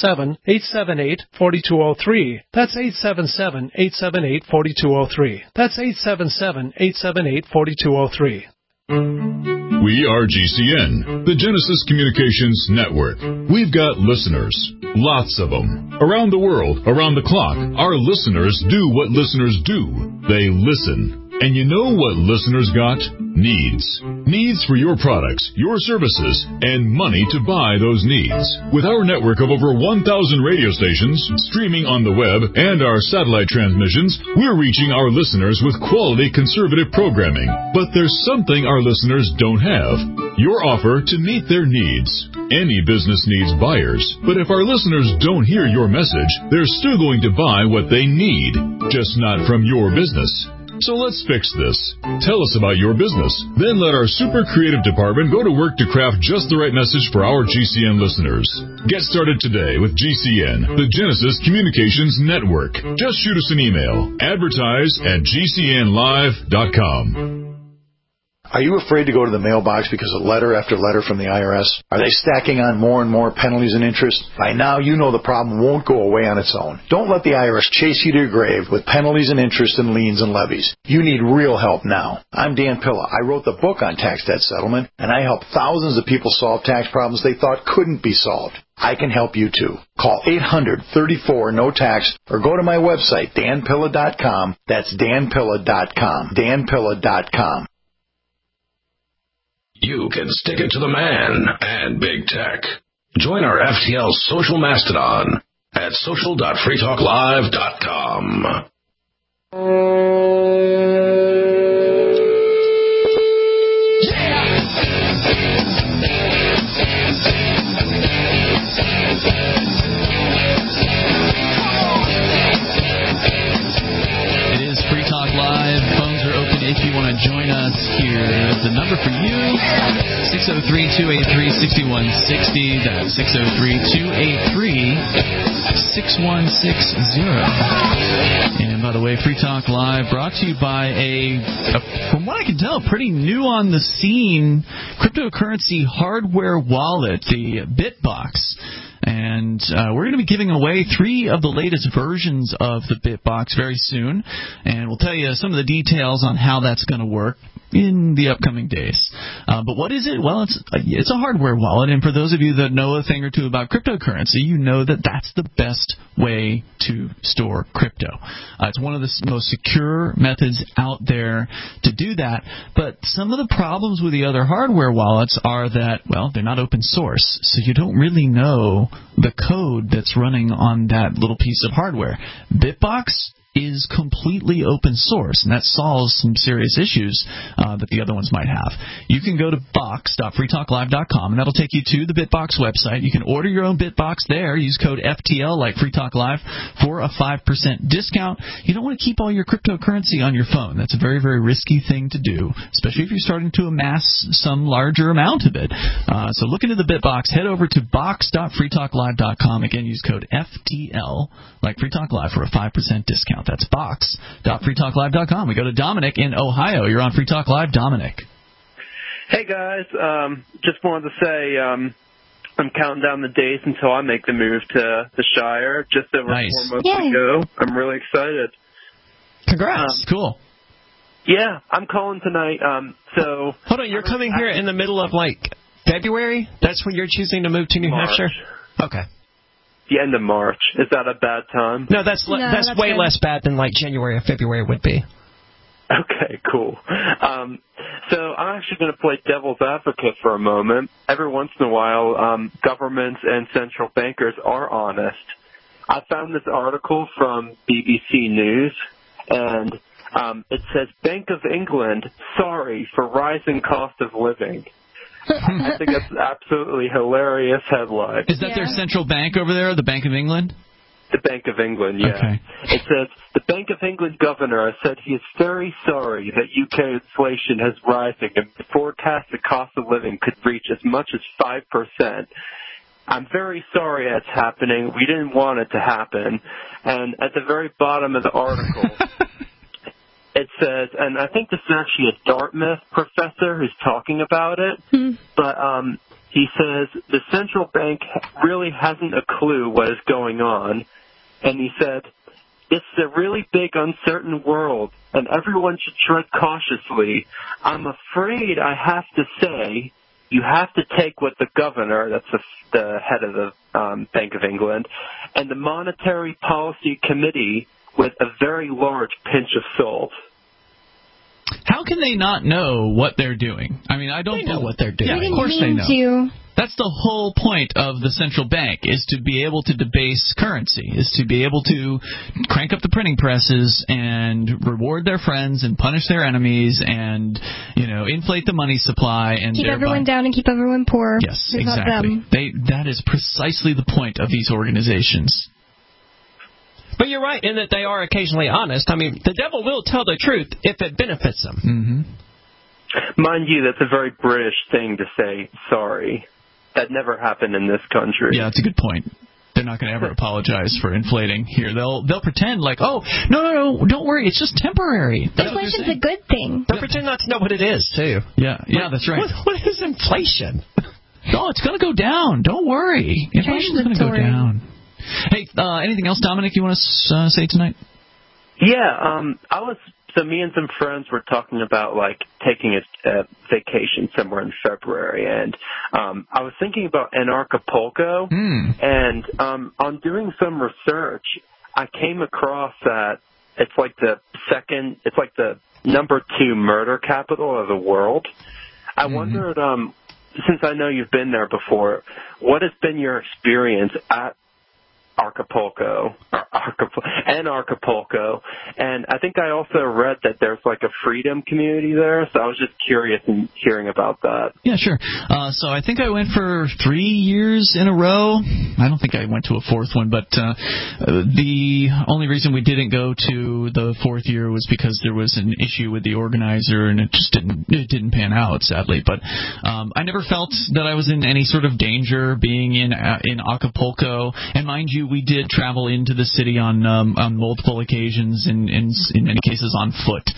877-878-4203. That's 877-878-4203. That's 877-878-4203. We are GCN, the Genesis Communications Network. We've got listeners, lots of them. Around the world, around the clock, our listeners do what listeners do. They listen. And you know what listeners got? Needs. Needs for your products, your services, and money to buy those needs. With our network of over 1,000 radio stations, streaming on the web, and our satellite transmissions, we're reaching our listeners with quality conservative programming. But there's something our listeners don't have. Your offer to meet their needs. Any business needs buyers, but if our listeners don't hear your message, they're still going to buy what they need, just not from your business. So let's fix this. Tell us about your business. Then let our super creative department go to work to craft just the right message for our GCN listeners. Get started today with GCN, the Genesis Communications Network. Just shoot us an email. Advertise@GCNlive.com. Are you afraid to go to the mailbox because of letter after letter from the IRS? Are they stacking on more and more penalties and interest? By now, you know the problem won't go away on its own. Don't let the IRS chase you to your grave with penalties and interest and liens and levies. You need real help now. I'm Dan Pilla. I wrote the book on tax debt settlement, and I help thousands of people solve tax problems they thought couldn't be solved. I can help you too. Call 800-34-NO-TAX or go to my website, danpilla.com. That's danpilla.com. danpilla.com. You can stick it to the man and big tech. Join our FTL social mastodon at social.freetalklive.com. It is Free Talk Live. Phones are open if you want to join us here. The number for you, 603-283-6160. That's 603-283-6160. And by the way, Free Talk Live brought to you by from what I can tell, pretty new on the scene cryptocurrency hardware wallet, the BitBox. And we're going to be giving away 3 of the latest versions of the BitBox very soon. And we'll tell you some of the details on how that's going to work in the upcoming days. But what is it? Well, it's a hardware wallet. And for those of you that know a thing or two about cryptocurrency, you know that that's the best way to store crypto. It's one of the most secure methods out there to do that. But some of the problems with the other hardware wallets are that, well, they're not open source. So you don't really know the code that's running on that little piece of hardware. BitBox is completely open source, and that solves some serious issues that the other ones might have. You can go to box.freetalklive.com, and that'll take you to the BitBox website. You can order your own BitBox there. Use code FTL, like Free Talk Live, for a 5% discount. You don't want to keep all your cryptocurrency on your phone. That's a very, very risky thing to do, especially if you're starting to amass some larger amount of it. So look into the BitBox. Head over to box.freetalklive.com. Again, use code FTL, like Free Talk Live, for a 5% discount. That's box.freetalklive.com. We go to Dominic in Ohio. You're on Free Talk Live, Dominic. Hey, guys. Just wanted to say I'm counting down the days until I make the move to the Shire just over 4 months ago. I'm really excited. Congrats. Cool. Yeah, I'm calling tonight. So hold on, you're coming here in the middle of, February? That's when you're choosing to move to New Hampshire? Okay. The end of March. Is that a bad time? No, that's way good. less bad than January or February would be. Okay, cool. So I'm actually going to play devil's advocate for a moment. Every once in a while, governments and central bankers are honest. I found this article from BBC News, and it says, Bank of England, sorry for rising cost of living. I think that's an absolutely hilarious headline. Is that their central bank over there, the Bank of England? The Bank of England, yeah. Okay. It says, the Bank of England governor has said he is very sorry that UK inflation has rising and forecast the cost of living could reach as much as 5%. I'm very sorry that's happening. We didn't want it to happen. And at the very bottom of the article, it says, and I think this is actually a Dartmouth professor who's talking about it, but he says the central bank really hasn't a clue what is going on. And he said, it's a really big, uncertain world, and everyone should tread cautiously. I'm afraid I have to say you have to take what the governor, that's the head of the Bank of England, and the Monetary Policy Committee with a very large pinch of salt. How can they not know what they're doing? I mean, I don't know what they're doing. Yeah, of course they know. To. That's the whole point of the central bank, is to be able to debase currency, is to be able to crank up the printing presses and reward their friends and punish their enemies and, inflate the money supply and keep everyone down and keep everyone poor. Yes, exactly. That is precisely the point of these organizations. But you're right in that they are occasionally honest. I mean, the devil will tell the truth if it benefits them. Mm-hmm. Mind you, that's a very British thing to say, sorry. That never happened in this country. Yeah, that's a good point. They're not going to ever apologize for inflating here. They'll pretend like, oh, no, don't worry, it's just temporary. Inflation's a good thing. They'll pretend not to know what it is, too. Yeah, that's right. What is inflation? Oh, it's going to go down. Don't worry. Inflation's going to go down. Hey, anything else, Dominic, you want to say tonight? Yeah, so me and some friends were talking about, taking a vacation somewhere in February, and I was thinking about Anarchapulco, and on doing some research, I came across that it's like the number 2 murder capital of the world. I wondered, since I know you've been there before, what has been your experience at Anarchapulco, and I think I also read that there's a freedom community there, so I was just curious in hearing about that. Yeah, sure. So I think I went for 3 years in a row. I don't think I went to a fourth one, but the only reason we didn't go to the fourth year was because there was an issue with the organizer, and it just didn't pan out, sadly. But I never felt that I was in any sort of danger being in Acapulco, and mind you, we did travel into the city on multiple occasions, in many cases on foot.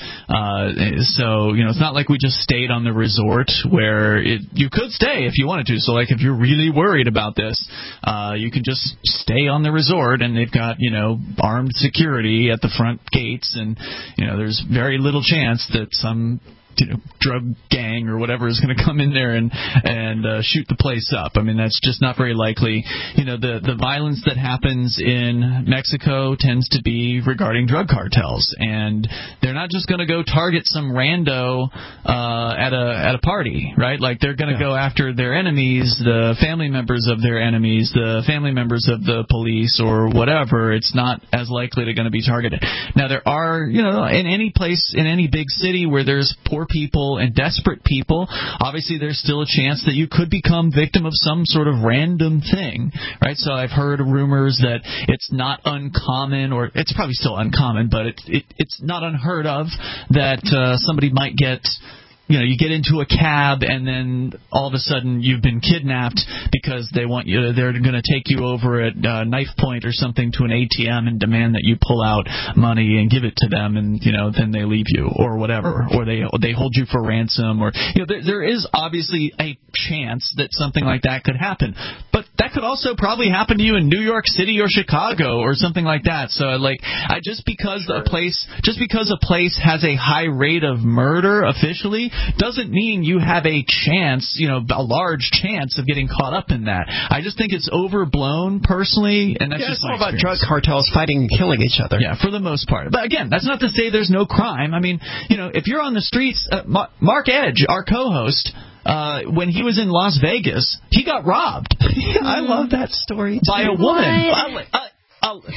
So, it's not like we just stayed on the resort where you could stay if you wanted to. So, if you're really worried about this, you can just stay on the resort, and they've got, armed security at the front gates, and, there's very little chance that some drug gang or whatever is going to come in there and shoot the place up. I mean, that's just not very likely. The violence that happens in Mexico tends to be regarding drug cartels, and they're not just going to go target some rando at a party, right? They're going to go after their enemies, the family members of their enemies, the family members of the police or whatever. It's not as likely they're going to be targeted. Now, there are, in any place, in any big city where there's poor people and desperate people, obviously there's still a chance that you could become victim of some sort of random thing, right? So I've heard rumors that it's not uncommon, or it's probably still uncommon, but it's not unheard of that somebody might get you get into a cab and then all of a sudden you've been kidnapped because they're going to take you over at knife point or something to an ATM and demand that you pull out money and give it to them, and then they leave you or whatever, or they hold you for ransom, or there is obviously a chance that something like that could happen, but that could also probably happen to you in New York City or Chicago or something like that. So just because a place has a high rate of murder officially doesn't mean you have a chance, a large chance of getting caught up in that. I just think it's overblown personally, and that's just it's all about drug cartels fighting and killing each other. Yeah, for the most part. But again, that's not to say there's no crime. I mean, if you're on the streets, Mark Edge, our co-host, when he was in Las Vegas, he got robbed. I love that story by a woman.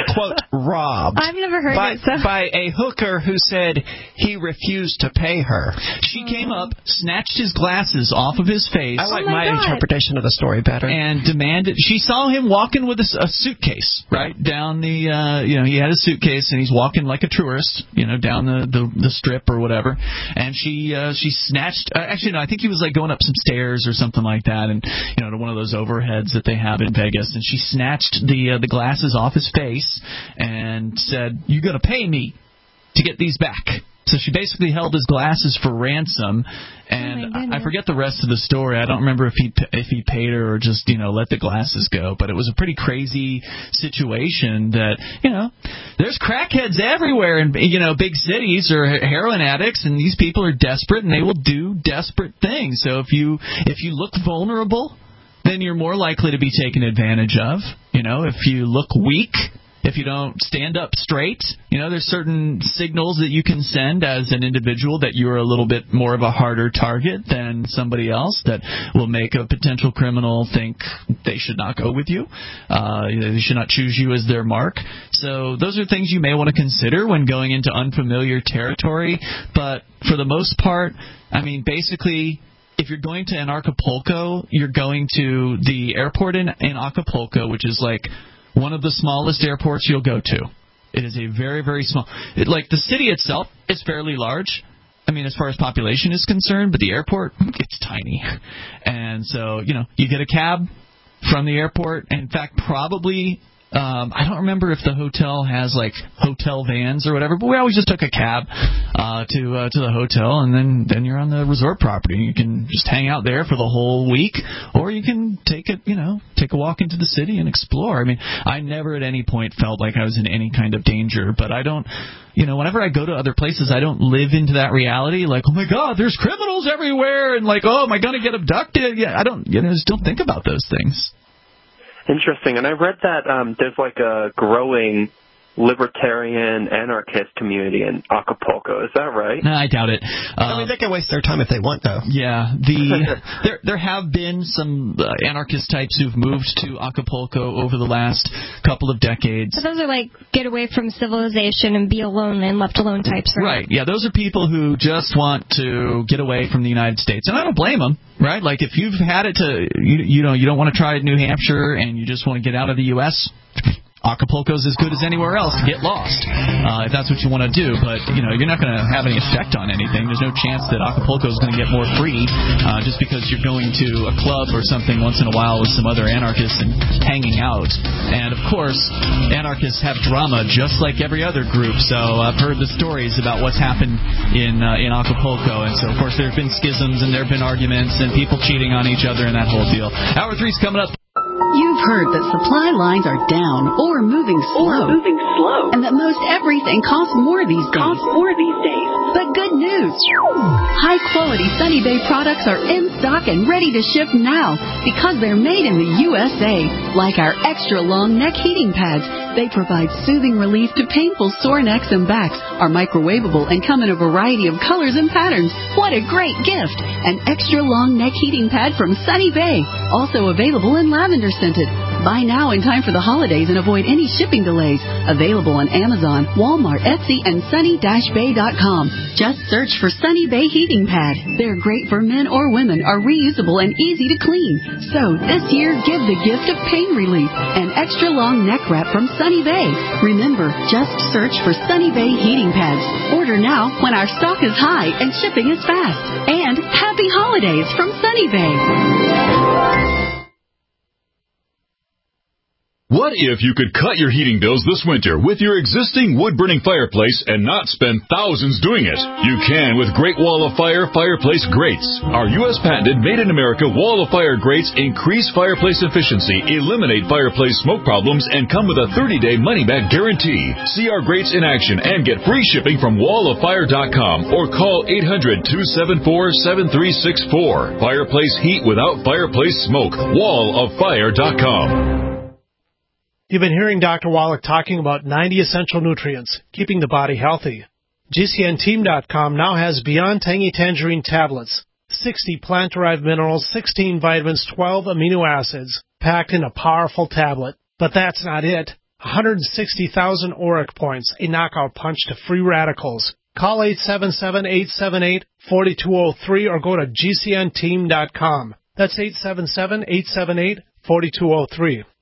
quote, robbed. I've never heard it. So. By a hooker who said he refused to pay her. She came up, snatched his glasses off of his face. I like my interpretation of the story better. And demanded. She saw him walking with a suitcase, right, down the, he had a suitcase and he's walking like a tourist, down the strip or whatever. And she snatched, actually, no, I think he was like going up some stairs or something like that, and, to one of those overheads that they have in Vegas. And she snatched the glasses off his face and said, "You're going to pay me to get these back." So she basically held his glasses for ransom, and I forget the rest of the story. I don't remember if he paid her or just let the glasses go. But it was a pretty crazy situation that there's crackheads everywhere in big cities or heroin addicts, and these people are desperate and they will do desperate things. So if you look vulnerable, then you're more likely to be taken advantage of. If you look weak, if you don't stand up straight, there's certain signals that you can send as an individual that you're a little bit more of a harder target than somebody else that will make a potential criminal think they should not go with you. They should not choose you as their mark. So those are things you may want to consider when going into unfamiliar territory. But for the most part, basically, if you're going to Acapulco, you're going to the airport in Acapulco, which is like one of the smallest airports you'll go to. It is a very, very small. The city itself is fairly large. As far as population is concerned, but the airport, it's tiny. And so, you get a cab from the airport. In fact, probably, I don't remember if the hotel has hotel vans or whatever, but we always just took a cab to the hotel, and then you're on the resort property. You can just hang out there for the whole week, or you can take a walk into the city and explore. I never at any point felt like I was in any kind of danger, but I don't. Whenever I go to other places, I don't live into that reality. Like, oh my God, there's criminals everywhere, and oh, am I going to get abducted? Yeah, I don't. Just don't think about those things. Interesting. And I read that there's a growing libertarian anarchist community in Acapulco. Is that right? No, I doubt it. They can waste their time if they want, though. Yeah. There have been some anarchist types who've moved to Acapulco over the last couple of decades. So those are get away from civilization and be alone and left alone types, right? Right. Yeah, those are people who just want to get away from the United States. And I don't blame them, right? If you've had it you don't want to try New Hampshire and you just want to get out of the U.S., Acapulco's as good as anywhere else to get lost, if that's what you want to do. But, you're not going to have any effect on anything. There's no chance that Acapulco's going to get more free just because you're going to a club or something once in a while with some other anarchists and hanging out. And, of course, anarchists have drama just like every other group. So I've heard the stories about what's happened in Acapulco. And so, of course, there have been schisms and there have been arguments and people cheating on each other and that whole deal. Hour 3's coming up. You've heard that supply lines are down or moving slow. And that most everything costs more these days. But good news. High-quality Sunny Bay products are in stock and ready to ship now because they're made in the USA. Like our extra-long neck heating pads. They provide soothing relief to painful sore necks and backs, are microwavable, and come in a variety of colors and patterns. What a great gift! An extra-long neck heating pad from Sunny Bay. Also available in lavender scented. Buy now in time for the holidays and avoid any shipping delays. Available on Amazon, Walmart, Etsy, and sunny-bay.com. Just search for Sunny Bay Heating Pad. They're great for men or women, are reusable and easy to clean. So this year, give the gift of pain relief. An extra long neck wrap from Sunny Bay. Remember, just search for Sunny Bay Heating Pads. Order now when our stock is high and shipping is fast. And happy holidays from Sunny Bay. What if you could cut your heating bills this winter with your existing wood-burning fireplace and not spend thousands doing it? You can with Great Wall of Fire fireplace grates. Our U.S. patented made-in-America Wall of Fire grates increase fireplace efficiency, eliminate fireplace smoke problems, and come with a 30-day money-back guarantee. See our grates in action and get free shipping from walloffire.com or call 800-274-7364. Fireplace heat without fireplace smoke. walloffire.com. You've been hearing Dr. Wallach talking about 90 essential nutrients, keeping the body healthy. GCNteam.com now has Beyond Tangy Tangerine tablets, 60 plant-derived minerals, 16 vitamins, 12 amino acids, packed in a powerful tablet. But that's not it. 160,000 auric points, a knockout punch to free radicals. Call 877-878-4203 or go to GCNteam.com. That's 877-878-4203.